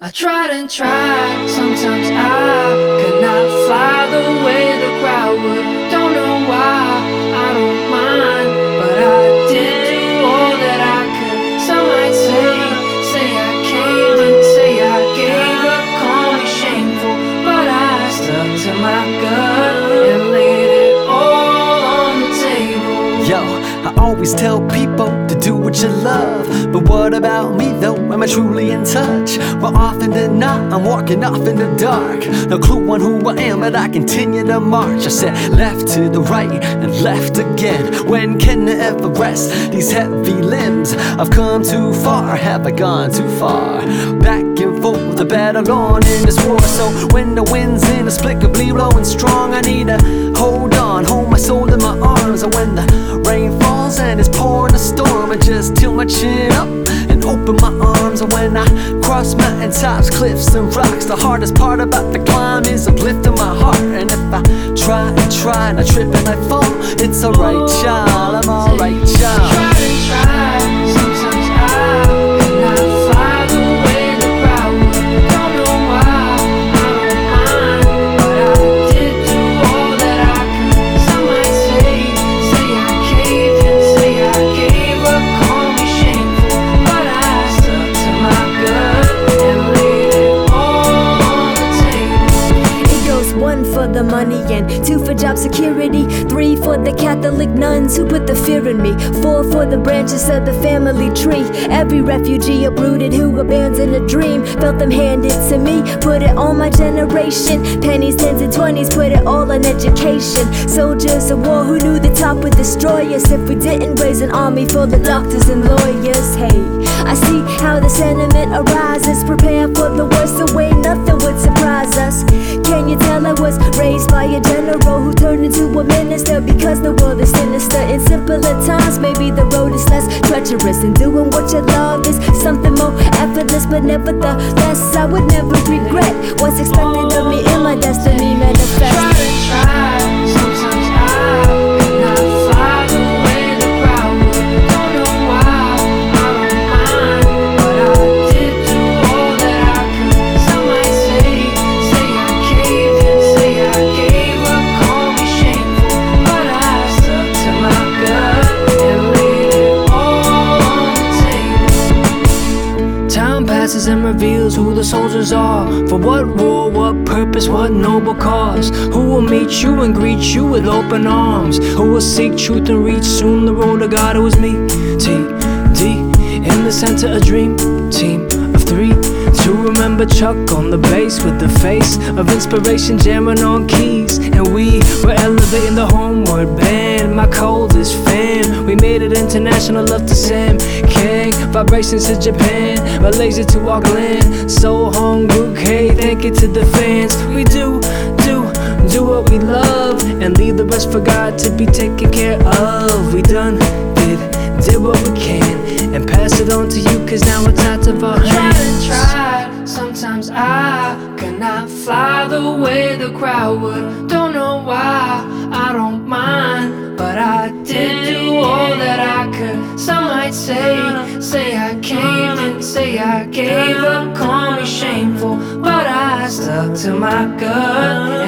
I tried and tried, sometimes I could not fly the way the crowd would. Don't know why, I don't mind, but I did do all that I could. Some might say I caved and say I gave up, call me shameful, but I stuck to my gut and laid it all on the table. Yo, I always tell people to do what you love, but what about me though? Am I truly in touch? Well, often than not, I'm walking off in the dark. No clue on who I am, but I continue to march. I said left to the right and left again. When can I ever rest these heavy limbs? I've come too far, have I gone too far? Back and forth, the battle on in this war. So when the wind's inexplicably blowing strong, I need to hold on, hold my soul in my arms. And when the rain falls and it's pouring a storm, I just tilt my chin up and open my arms. And when I cross mountain tops, cliffs and rocks, the hardest part about the climb is uplifting my heart. And if I try and I trip and I fall, it's alright, child, I'm alright, child. Tried and tried, sometimes I could not fly the way the crowd would. Don't know why, I don't mind, but I did do all that I could. Some might say I caved and say I gave up, call me shameful, but I stuck to my gut and laid it all on the table. It goes 1 for the money and 2 for job security, 3 for the Catholic nuns who put the fear in me, 4 for the branches of the family tree. Every refugee uprooted who abandoned a dream, felt them handed to me, put it on my generation. Pennies, 10s and 20s, put it all on education. Soldiers of war who knew the top would destroy us if we didn't raise an army full of doctors and lawyers. Hey, I see how the sentiment arises, prepare for the worst, so way nothing would surprise us. Can you tell I was raised by a general who turned into a minister because the world is sinister? In simpler times, maybe the road is less treacherous, and doing what you love is something more effortless. But nevertheless, I would never regret what's expected of me in my destiny manifest. Tried and tried, sometimes I could not fly the way the crowd would. Don't know why, I don't mind, but I did do all that I could. Some might say I caved and say I gave up, call me shameful, but I stuck to my gut and laid it all on the table. Time passes and reveals who the soldiers are, for what war, what purpose, what noble cause. Who will meet you and greet you with open arms? Who will seek truth and reach soon the road of God? It was me, TD, in the center, a dream team of 3 to remember Chuck on the bass with the face of inspiration jamming on keys. And we were elevating the homeward band, my coldest fan. We made it international, love to Sam Kang, vibrations to Japan, Malaysia to Auckland, Seoul, Hong Kong, hey, thank you to the fans. We do what we love and leave the rest for God to be taken care of. We did what we can and pass it on to you, cause now it's out of our hands. Tried and tried, sometimes I could not fly the way the crowd would. Don't know why, I don't mind, but I did do all that I could. Some might say I caved and say I gave up, call me shameful, but I stuck to my gut